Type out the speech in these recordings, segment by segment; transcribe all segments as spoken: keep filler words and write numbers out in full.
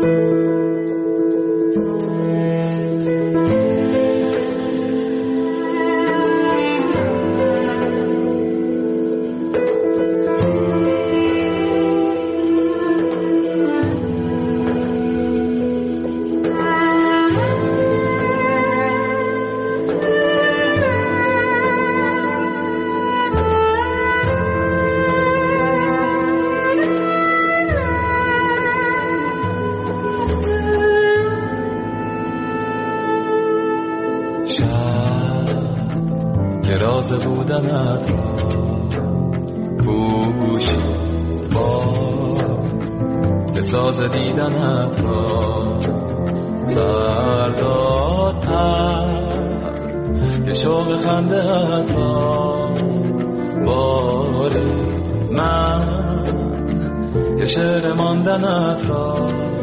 راز بودنت را پوشی با بساز دیدنت را سردادتر که شوق خنده‌ات را باری من که شعر ماندنت را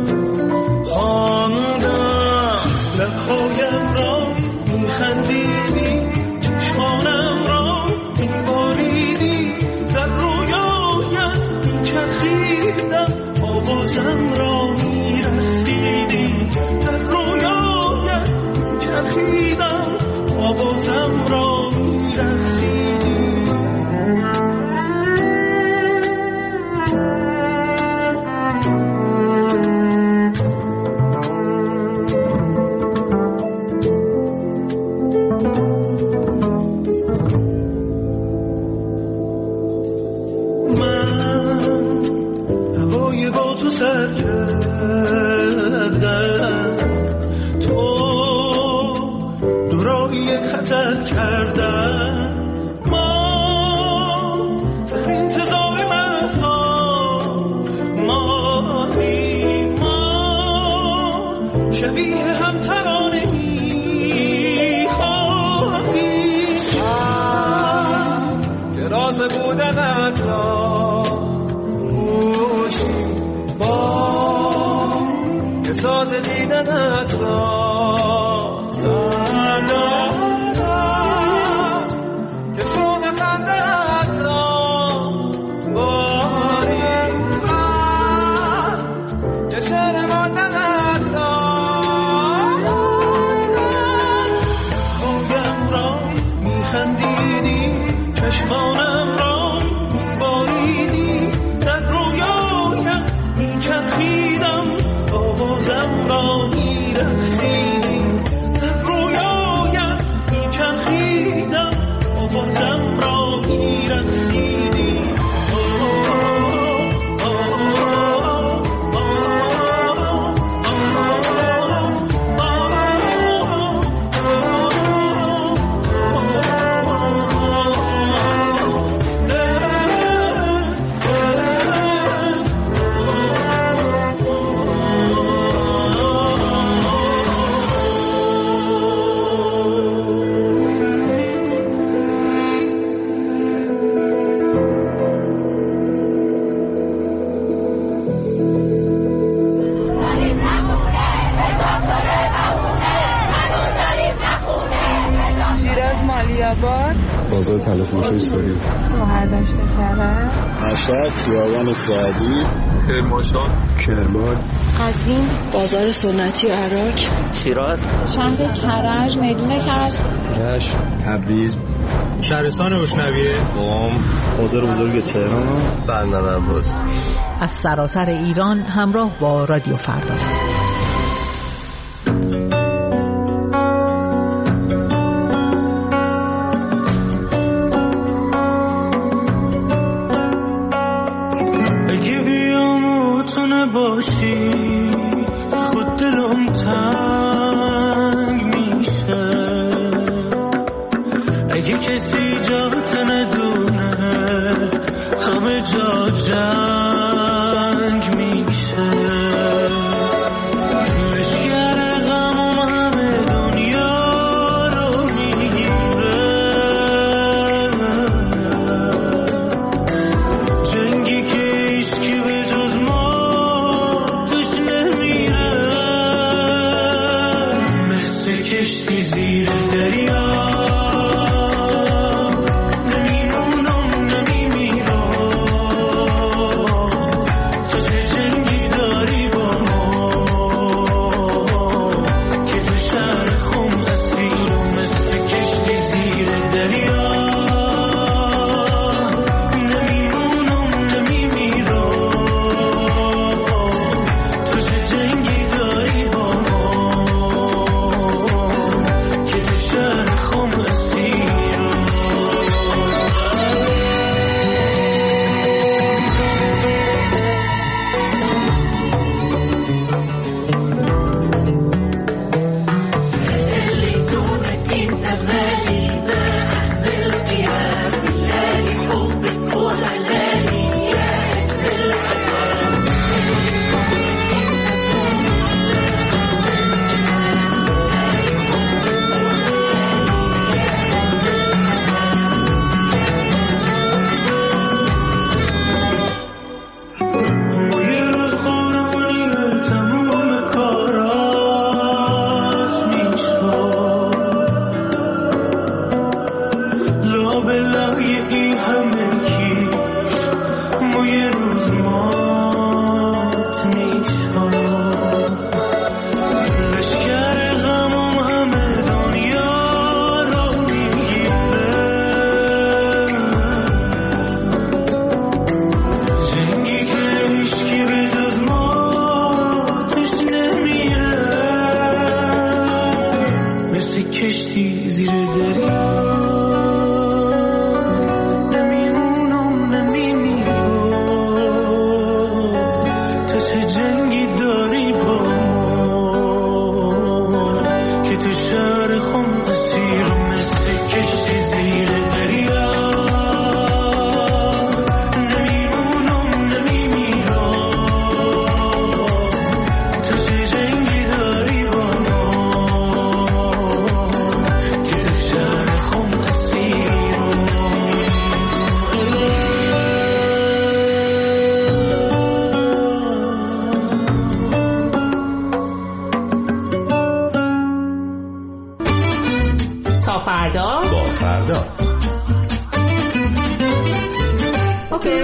خواندم لبهایم را میخندیدی چشمانم را میباریدی در رویایت میچرخیدم آوازم را میرقصیدی در رویایت میچرخیدم آوازم را میرقصیدی بازار تلفروشی سوری شهردشت کرج مشهد خیابان سعدی کرمانشاه کرمان قزوین بازار سنتی عراق شیراز شهر کرج میدون کرج رشت تبریز شهرستان روشنویه قم بازار بزرگ تهران بندر عباس. از سراسر ایران همراه با رادیو فردا. باشی خود دلم تنگ میشه اگه کسی جات ندونه همه جا جنگ میشه لشگر غمم همه دنیا رو میگیره جنگی که ایشکی به جز ما کشتی زیر دریا نمیمونم نمیمیرم تو چه جنگی داری با ما فردا با فردا. اوکی.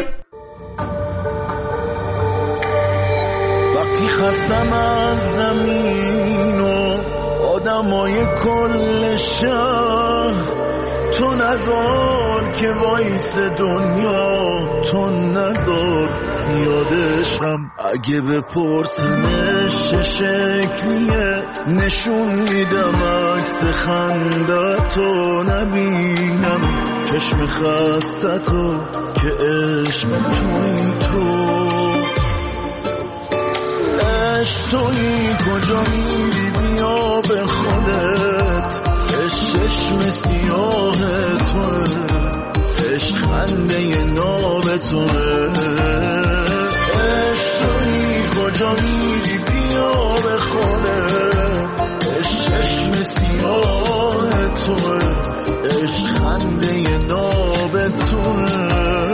وقتی خستم از زمین و آدمای کل شهر، تو نذار که وایس دنیا، تو نذار یادشم. اگه بپرسنش چه شکلیه، نشون میدم عکس خندتو. نبینم چشم خستتو که عشق توی تو. عشق توی کجا میری بیا به خودت. چشم سیاه توه، عشق خنده ناب توه. عشق توی کجا میری بیا به خودت. چشم سیاه توه، عشق خنده ناب توه.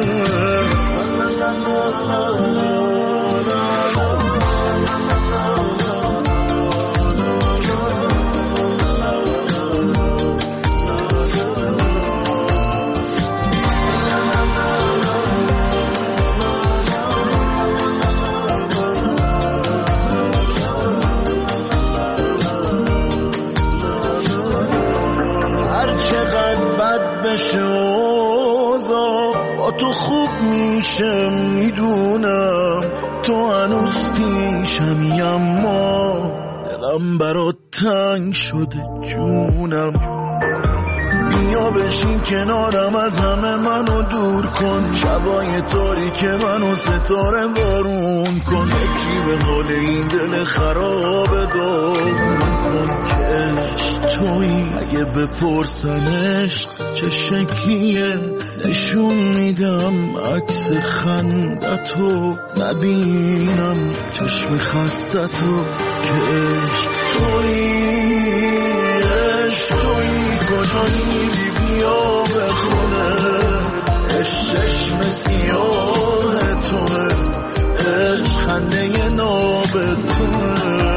با تو خوب میشه میدونم، تو هنوز پیشمی، اما دلم برات تنگ شده جونم. بیا بشین کنارم، از همه منو دور کن. شبای تاریک منو ستاره بارون کن. فکری به حال این دل خراب داغون کن که عشق تویی. اگه بپرسنش چه شکلیه، نشون میدم عکس خندتو. نبینم چشم خستتو که عشق تویی. عشق تویی کجا میری بیا به خودت. چشم سیاه توه، عشق خنده ناب توه.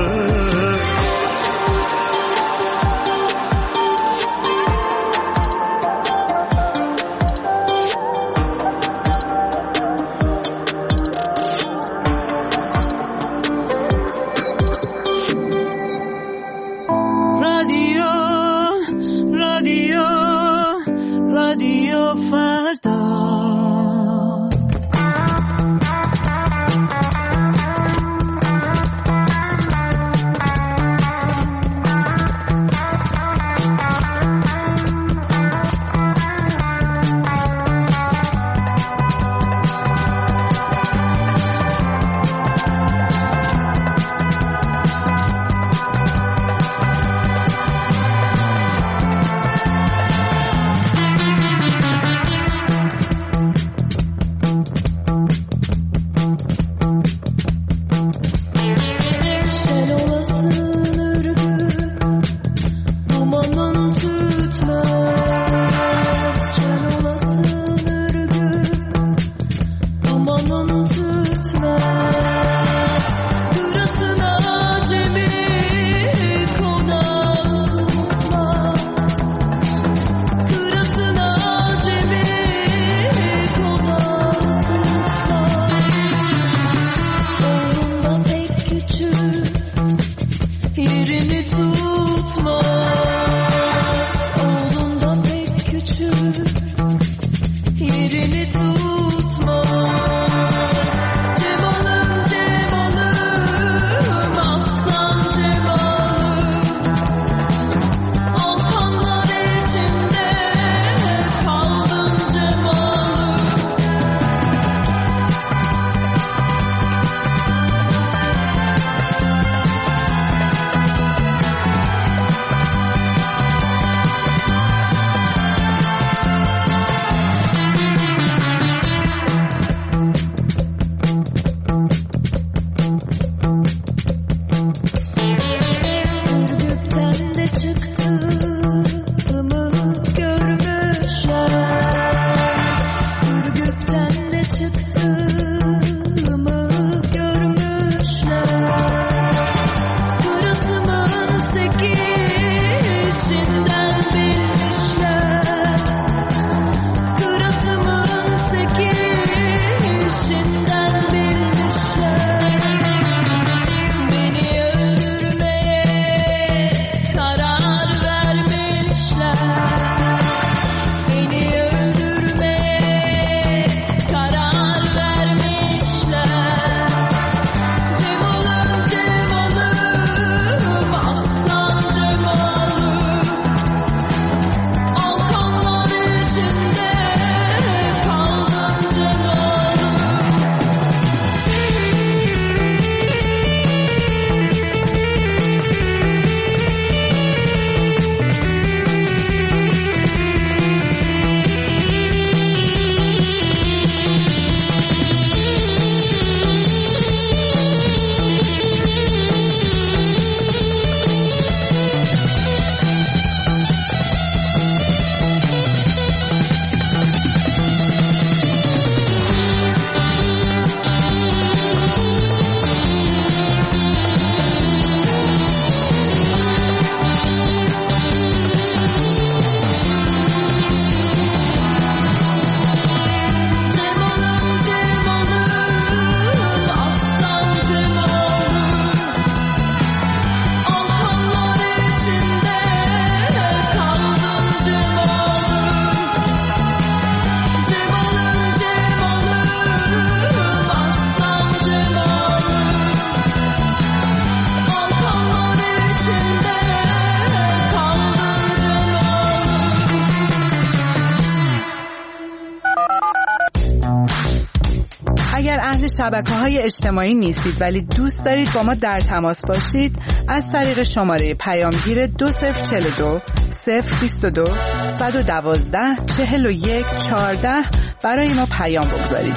شبکه‌های اجتماعی نیستید ولی دوست دارید با ما در تماس باشید، از طریق شماره پیامگیر دو صفر چهل و دو صفر بیست و دو صد و دوازده چهل و یک چهارده برای ما پیام بگذارید.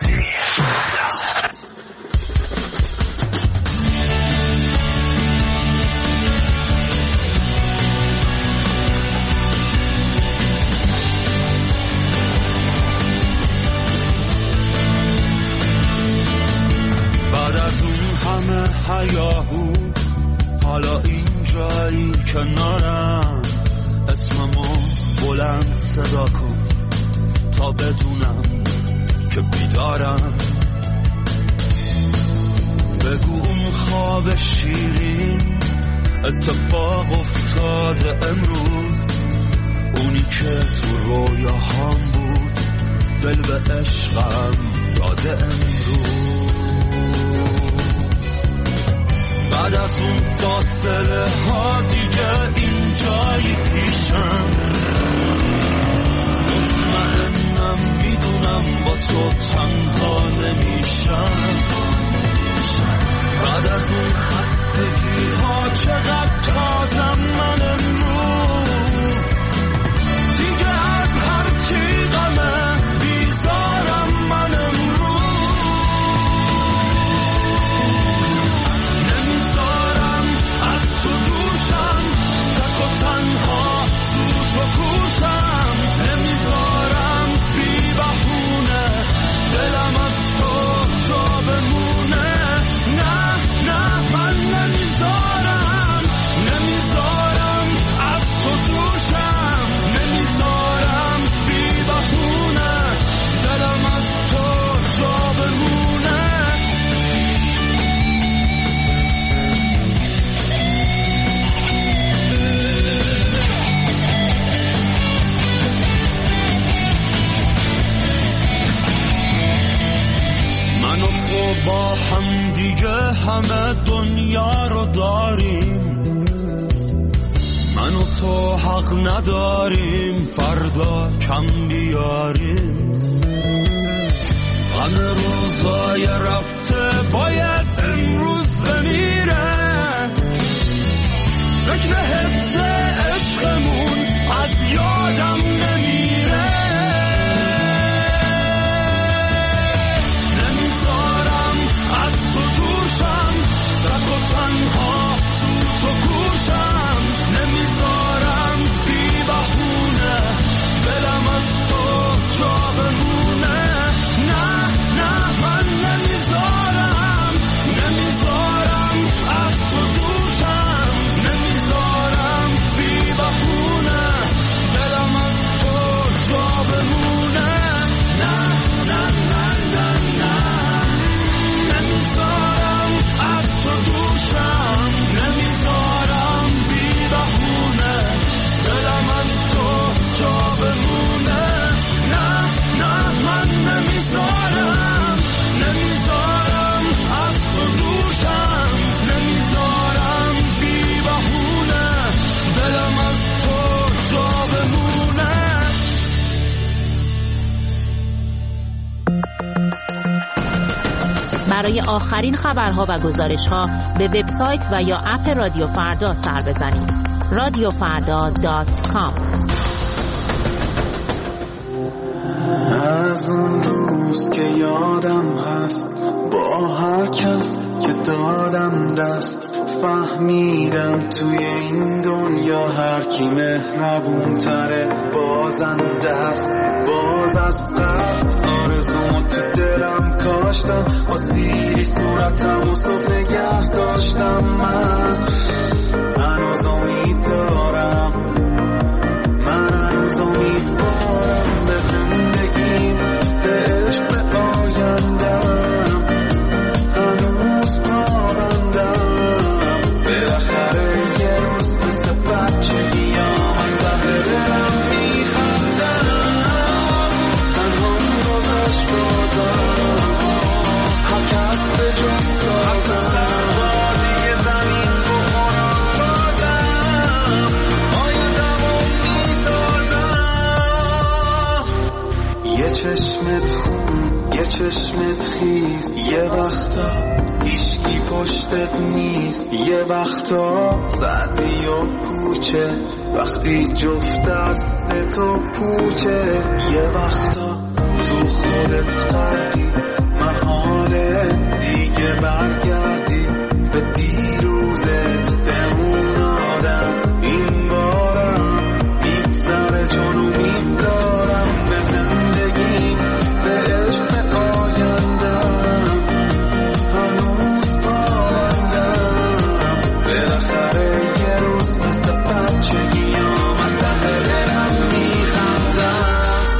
هیاهو حالا اینجایی کنارم، اسممو بلند صدا کن تا بدونم که بیدارم. بگو اون خواب شیرین اتفاق افتاده امروز، اونی که تو رویاهام بود دل به عشقم داده امروز. بعد از اون فاصله ها دیگه اینجایی پیشم، مطمئنم میدونم با تو تنها نمیشم. بعد از اون خستگی ها چقدر تازم من امروز، دیگه از هر کی غمه بیزارم من امروز. تنها زود و کوشم نمیذارم بی بهونه دلم از تو جا بمونه. نه نه من نمیذارم نمیذارم از تو دوشم نمیذارم بی بهونه دلم از تو جا بمونه. من و تو با هم دیگه همه دنیا رو داریم، من و تو حق نداریم فردا کم بیاریم. غم روزای رفته باید امروز بمیره، فکر حفظ عشقمون از یادم نمیره. تک و تنها سوت و گوشم نمیذارم بی بهونه دلم از تو جا بمونه. نه نه من نمیذارم نمیذارم از تو دوشم نمیذارم بی بهونه دلم از تو جا بمونه. نه نه نه نه نه نمیذارم از تو دوشم نمیذارم بی بهونه دلم از تو جا بمونه. نه نه من نمیذارم نمیذارم از تو دوشم نمیذارم بی بهونه دلم از تو جا بمونه. برای آخرین خبرها و گزارش‌ها به وبسایت و یا اپ رادیو فردا سر بزنید. رادیو فردا دات کام. از اون روز که یادم هست با هر کس که دادم دست، فهمیدم توی این دنیا هر کی مهربون تره بازنده است. باز از دست آرزومو تو دلم کاشتم، با سیری صورتم و صبح نگه داشتم. من هنوز امید دارم، من هنوز امید دارم به زندگیم، به عشق، به آیندم. هنوز پابندم بالاخره یه روز مثل بچگیام از ته دلم میخندم. تنها گذشت بازم هر کس به جز سازم، دیگه زمین بخورم بازم. وقتا هیچکی پشتت نیست، یه وقتا سردی و کوچه وقتی جفت دست تو پوچه، یه وقتا تو خودت غرقی محاله دیگه برگردی به دیروزت، به اون آدم این بارم میگذره چون امید دارم به زندگی، به عشق آیندم هنوز پایندم، بالاخره یه روز مثل بچگیام از ته دلم میخندم.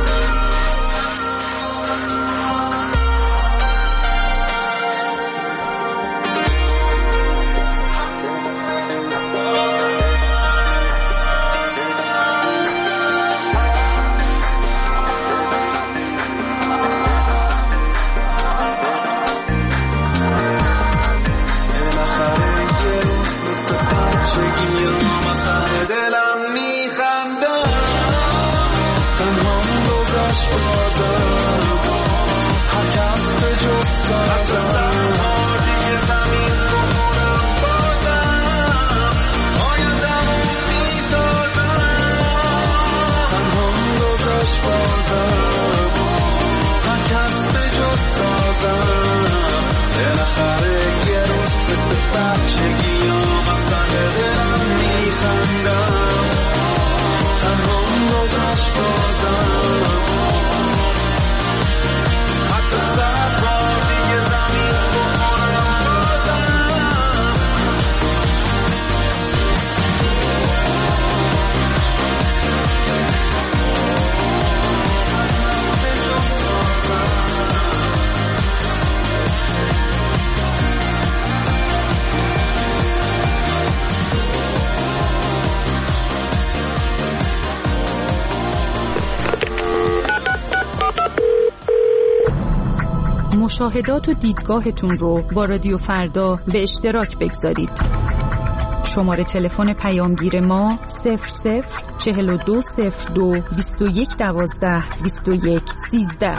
مشاهدات و دیدگاهتون رو با رادیو فردا به اشتراک بگذارید. شماره تلفن پیامگیر ما صفر صفر چهل و دو صفر دو بیست و یک دوازده بیست و یک سیزده.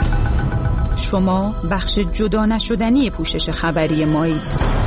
شما بخش جدا نشدنی پوشش خبری مایید.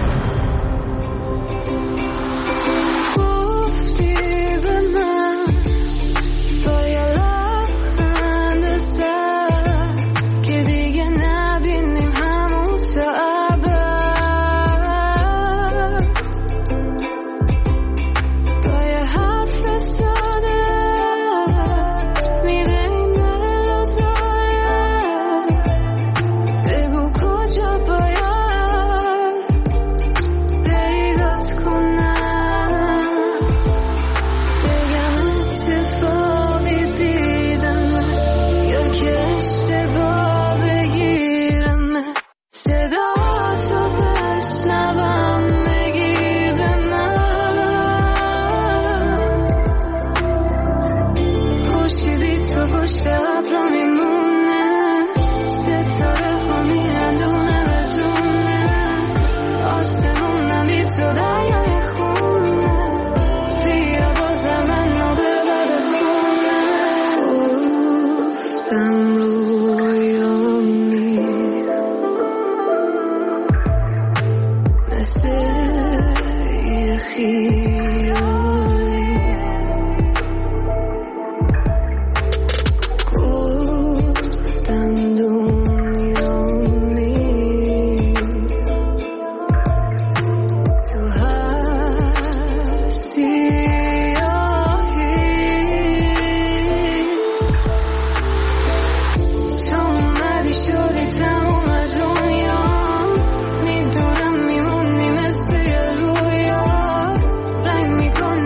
میدونم میمونی مثل یه رویا، رنگ میکنی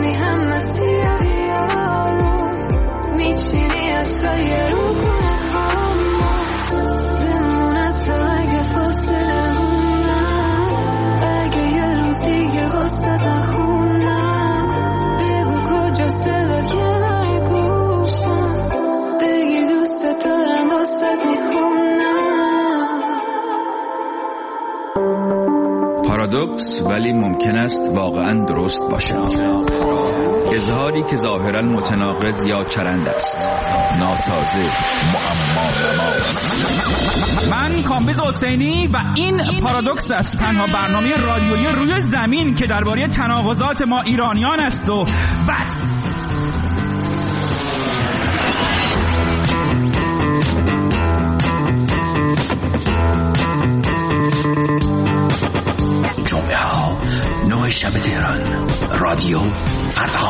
است ولی ممکن است واقعا درست باشد. اظهاری که ظاهرا متناقض یا چرند است، ناسازه، معما نما. من کامبیز حسینی و این پارادوکس است، تنها برنامه رادیویی روی زمین که درباره تناقضات ما ایرانیان است و بس. جمعه ها نه شب تهران، رادیو فردا.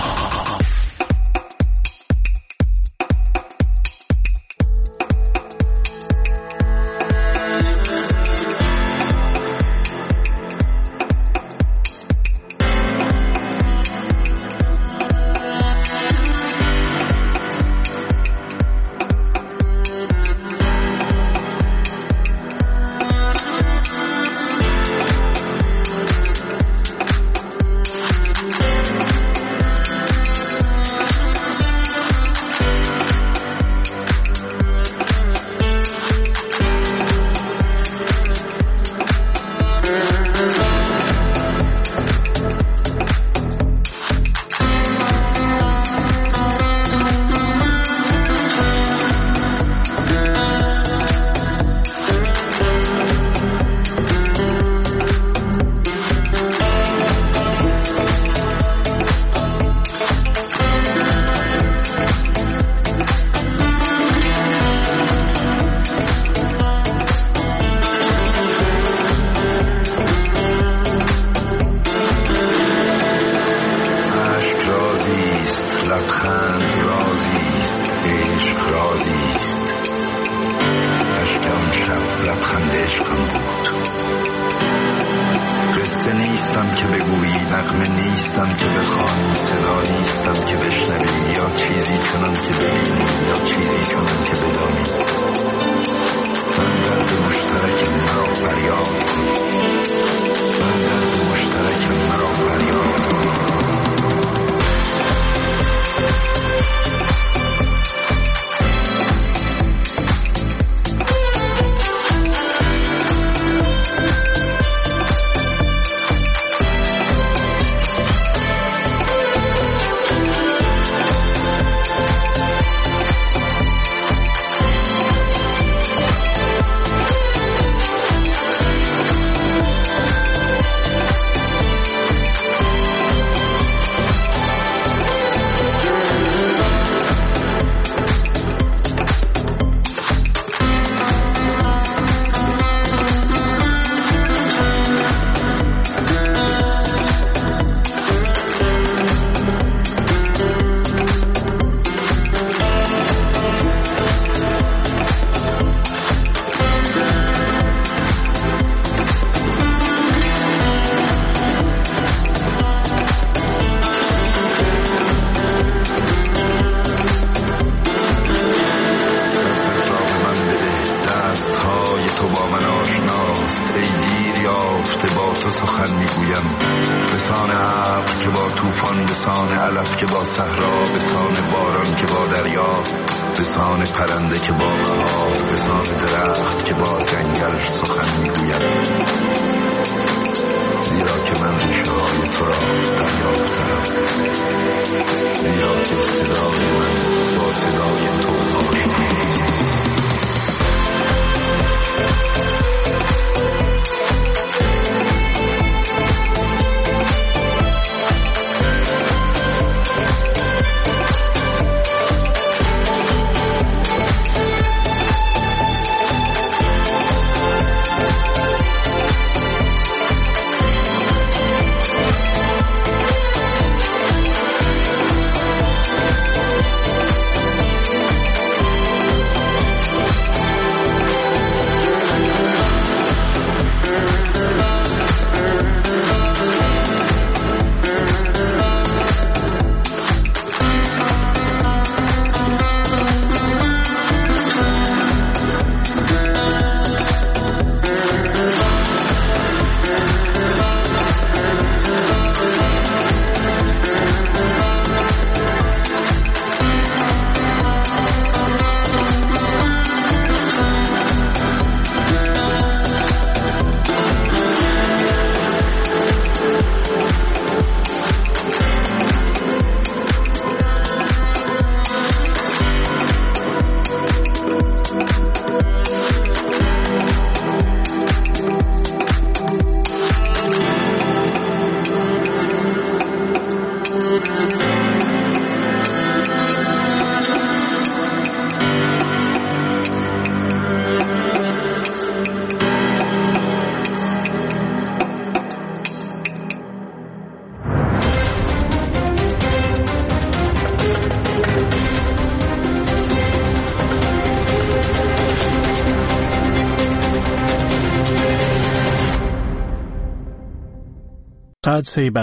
God Save